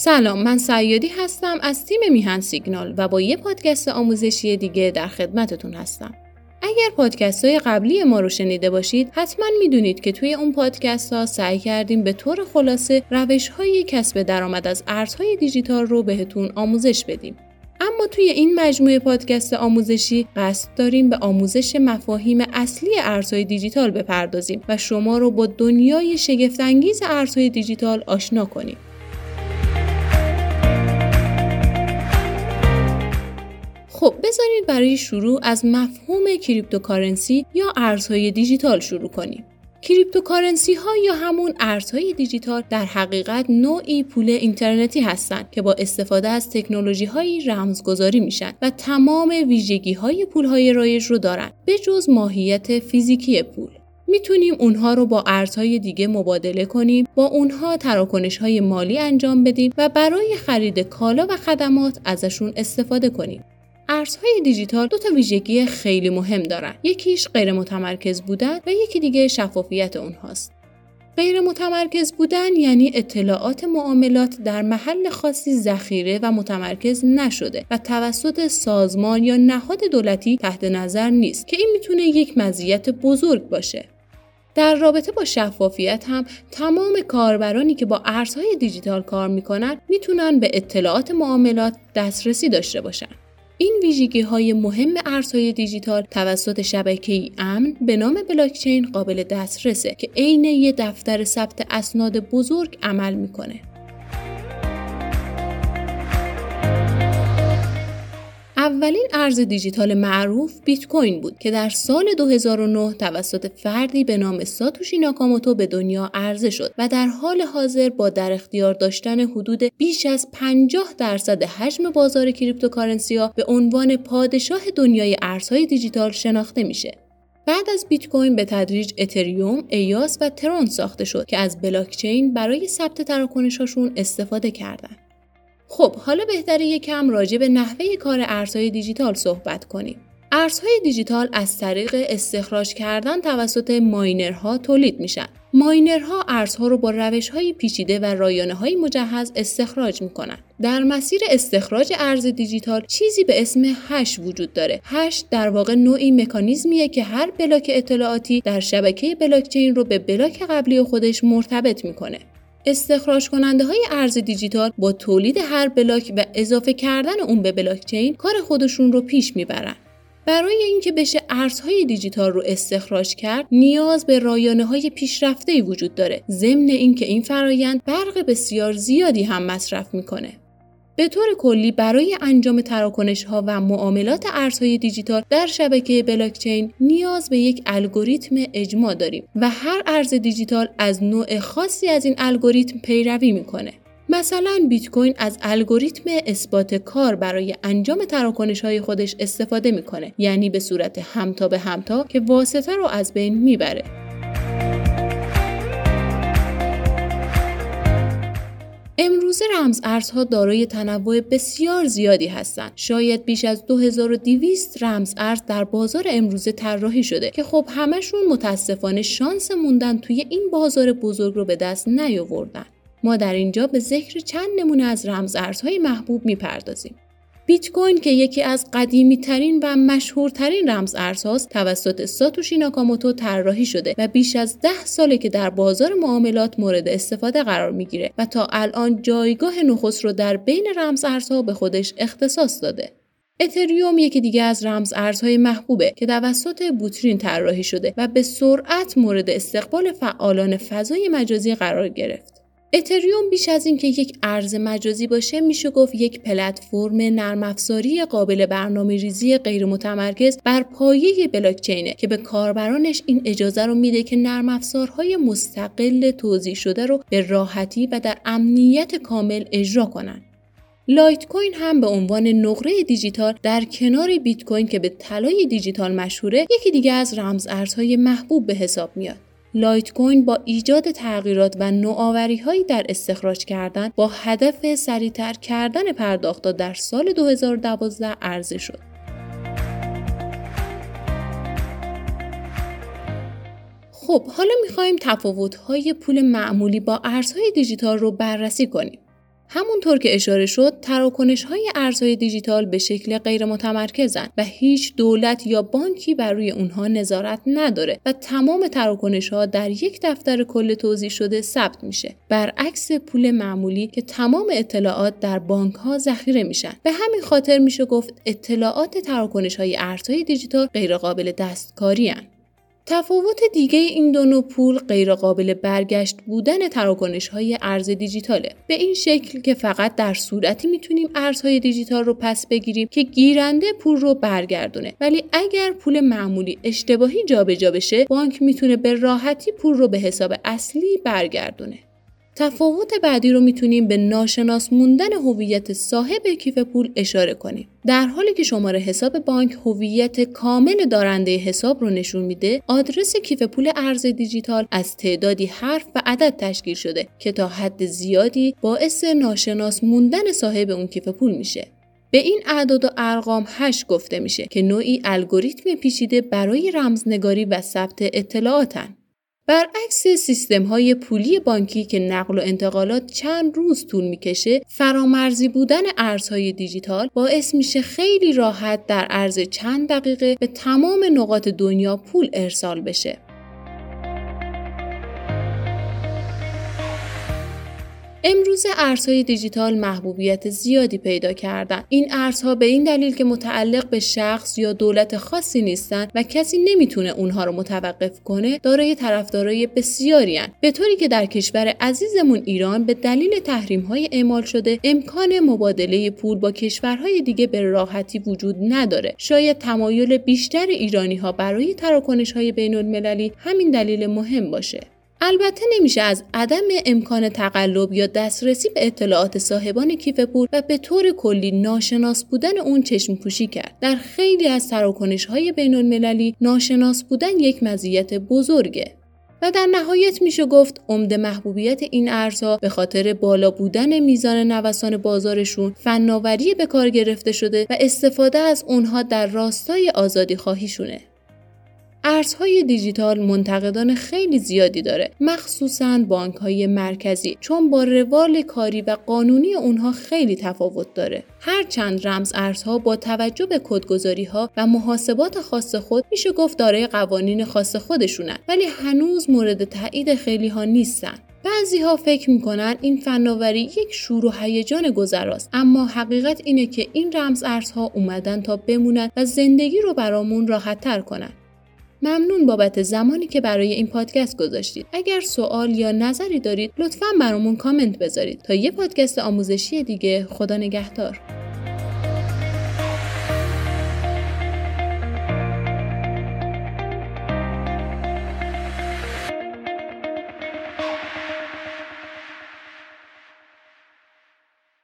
سلام، من سیادی هستم از تیم میهن سیگنال و با یه پادکست آموزشی دیگه در خدمتتون هستم. اگر پادکست‌های قبلی ما رو شنیده باشید، حتما میدونید که توی اون پادکست‌ها سعی کردیم به طور خلاصه روش‌های کسب درآمد از ارزهای دیجیتال رو بهتون آموزش بدیم. اما توی این مجموعه پادکست آموزشی قصد داریم به آموزش مفاهیم اصلی ارزهای دیجیتال بپردازیم و شما رو با دنیای شگفت‌انگیز ارزهای دیجیتال آشنا کنیم. خب بذارید برای شروع از مفهوم کریپتوکارنسی یا ارزهای دیجیتال شروع کنیم. کریپتوکارنسی ها یا همون ارزهای دیجیتال در حقیقت نوعی پول اینترنتی هستند که با استفاده از تکنولوژی های رمزگذاری میشن و تمام ویژگی های پول های رایج رو دارن به جز ماهیت فیزیکی پول. میتونیم اونها رو با ارزهای دیگه مبادله کنیم، با اونها تراکنش های مالی انجام بدیم و برای خرید کالا و خدمات ازشون استفاده کنیم. ارزهای دیجیتال دو تا ویژگی خیلی مهم دارن. یکیش غیر متمرکز بودن و یکی دیگه شفافیت اونهاست. غیر متمرکز بودن یعنی اطلاعات معاملات در محل خاصی ذخیره و متمرکز نشده و توسط سازمان یا نهاد دولتی تحت نظر نیست که این میتونه یک مزیت بزرگ باشه. در رابطه با شفافیت هم تمام کاربرانی که با ارزهای دیجیتال کار میکنن میتونن به اطلاعات معاملات دسترسی داشته باشن. این ویژگی‌های مهم ارزهای دیجیتال توسط شبکه‌ای امن به نام بلاکچین قابل دسترسه که عین یه دفتر ثبت اسناد بزرگ عمل میکنه. اولین ارز دیجیتال معروف بیت کوین بود که در سال 2009 توسط فردی به نام ساتوشی ناکاموتو به دنیا عرضه شد و در حال حاضر با در اختیار داشتن حدود بیش از 50% حجم بازار کریپتوکارنسی‌ها به عنوان پادشاه دنیای ارزهای دیجیتال شناخته میشه. بعد از بیت کوین به تدریج اتریوم، ایاس و ترون ساخته شد که از بلاکچین برای ثبت تراکنش‌هاشون استفاده کردند. خب حالا بهتره یکم راجع به نحوه کار ارزهای دیجیتال صحبت کنیم. ارزهای دیجیتال از طریق استخراج کردن توسط ماینرها تولید میشن. ماینرها ارزها رو با روش‌های پیچیده و رایانه‌های مجهز استخراج میکنن. در مسیر استخراج ارز دیجیتال چیزی به اسم هش وجود داره. هش در واقع نوعی مکانیزمیه که هر بلاک اطلاعاتی در شبکه بلاکچین رو به بلاک قبلی خودش مرتبط میکنه. استخراج کننده های ارز دیجیتال با تولید هر بلاک و اضافه کردن اون به بلاکچین کار خودشون رو پیش میبرن. برای اینکه بشه ارزهای دیجیتال رو استخراج کرد، نیاز به رایانه های پیشرفته‌ای وجود داره. ضمن اینکه این فرایند برق بسیار زیادی هم مصرف میکنه. به طور کلی برای انجام تراکنش‌ها و معاملات ارزهای دیجیتال در شبکه بلاکچین نیاز به یک الگوریتم اجماع داریم و هر ارز دیجیتال از نوع خاصی از این الگوریتم پیروی میکنه. مثلا بیت کوین از الگوریتم اثبات کار برای انجام تراکنش‌های خودش استفاده میکنه، یعنی به صورت همتا به همتا که واسطه رو از بین میبره. امروزه رمز ارزها دارای تنوع بسیار زیادی هستند. شاید بیش از 2200 رمز ارز در بازار امروزه طراحی شده که خب همشون متاسفانه شانس موندن توی این بازار بزرگ رو به دست نیاوردن. ما در اینجا به ذکر چند نمونه از رمز ارزهای محبوب میپردازیم. بیت کوین که یکی از قدیمی ترین و مشهورترین رمز ارزهاست توسط ساتوشی ناکاموتو طراحی شده و بیش از 10 ساله که در بازار معاملات مورد استفاده قرار میگیره و تا الان جایگاه نخست رو در بین رمز ارزها به خودش اختصاص داده. اتریوم یکی دیگه از رمز ارزهای محبوبه که توسط بوترین طراحی شده و به سرعت مورد استقبال فعالان فضای مجازی قرار گرفت. اتریوم بیش از این که یک ارز مجازی باشه میشه گفت یک پلتفرم نرم افزاری قابل برنامه‌ریزی غیر متمرکز بر پایه بلاکچینه که به کاربرانش این اجازه رو میده که نرم افزارهای مستقل توزیع شده رو به راحتی و در امنیت کامل اجرا کنن. لایت کوین هم به عنوان نقره دیجیتال در کنار بیت کوین که به طلای دیجیتال مشهوره یکی دیگه از رمز ارزهای محبوب به حساب میاد. لایت کوین با ایجاد تغییرات و نوآوری‌هایی در استخراج کردن با هدف سریع‌تر کردن پرداخت‌ها در سال 2012 عرضه شد. خب حالا می‌خوایم تفاوت‌های پول معمولی با ارزهای دیجیتال رو بررسی کنیم. همونطور که اشاره شد، تراکنش‌های ارزهای دیجیتال به شکل غیر متمرکزن و هیچ دولت یا بانکی بر روی اونها نظارت نداره و تمام تراکنش‌ها در یک دفتر کل توزیع شده ثبت میشه. برعکس پول معمولی که تمام اطلاعات در بانک‌ها ذخیره میشن. به همین خاطر میشه گفت اطلاعات تراکنش‌های ارزهای دیجیتال غیر قابل دستکاری هستند. تفاوت دیگه این دو نوع پول غیر قابل برگشت بودن تراکنش‌های ارز دیجیتاله. به این شکل که فقط در صورتی میتونیم ارزهای دیجیتال رو پس بگیریم که گیرنده پول رو برگردونه. ولی اگر پول معمولی اشتباهی جابجا بشه، بانک میتونه به راحتی پول رو به حساب اصلی برگردونه. تفاوت بعدی رو میتونیم به ناشناس موندن هویت صاحب کیف پول اشاره کنیم. در حالی که شماره حساب بانک هویت کامل دارنده حساب رو نشون میده، آدرس کیف پول ارز دیجیتال از تعدادی حرف و عدد تشکیل شده که تا حد زیادی باعث ناشناس موندن صاحب اون کیف پول میشه. به این اعداد و ارقام هش گفته میشه که نوعی الگوریتم پیچیده برای رمزنگاری و ثبت اطلاعاتن. برعکس سیستم‌های پولی بانکی که نقل و انتقالات چند روز طول می‌کشه، فرامرزی بودن ارزهای دیجیتال باعث میشه خیلی راحت در عرض چند دقیقه به تمام نقاط دنیا پول ارسال بشه. امروزه ارزهای دیجیتال محبوبیت زیادی پیدا کردن. این ارزها به این دلیل که متعلق به شخص یا دولت خاصی نیستن و کسی نمیتونه اونها رو متوقف کنه، دارای طرفدارای بسیاری هستند. به طوری که در کشور عزیزمون ایران به دلیل تحریم‌های اعمال شده، امکان مبادله پول با کشورهای دیگه به راحتی وجود نداره. شاید تمایل بیشتر ایرانی‌ها برای تراکنش‌های بین‌المللی همین دلیل مهم باشه. البته نمیشه از عدم امکان تقلب یا دسترسی به اطلاعات صاحبان کیف پول و به طور کلی ناشناس بودن اون چشم پوشی کرد. در خیلی از تراکنش‌های بین‌المللی ناشناس بودن یک مزیت بزرگه. و در نهایت میشه گفت عمده محبوبیت این ارزها به خاطر بالا بودن میزان نوسان بازارشون، فناوری به کار گرفته شده و استفاده از اونها در راستای آزادی خواهیشونه. ارزهای دیجیتال منتقدان خیلی زیادی داره، مخصوصاً بانک‌های مرکزی، چون با روال کاری و قانونی اونها خیلی تفاوت داره. هرچند رمز ارزها با توجه به کدگذاری‌ها و محاسبات خاص خود میشه گفت دارای قوانین خاص خودشونن، ولی هنوز مورد تایید خیلی‌ها نیستن. بعضی‌ها فکر می‌کنن این فناوری یک شور و هیجان گذراست، اما حقیقت اینه که این رمز ارزها اومدن تا بمونن و زندگی رو برامون راحت‌تر کنن. ممنون بابت زمانی که برای این پادکست گذاشتید. اگر سوال یا نظری دارید لطفاً برامون کامنت بذارید. تا یه پادکست آموزشی دیگه، خدا نگهدار.